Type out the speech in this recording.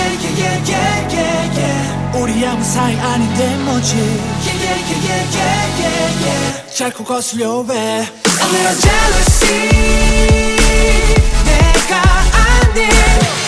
우리 아무 사이 아닌데 뭐지 자꾸 거슬려 왜 A little jealousy 내가 아닌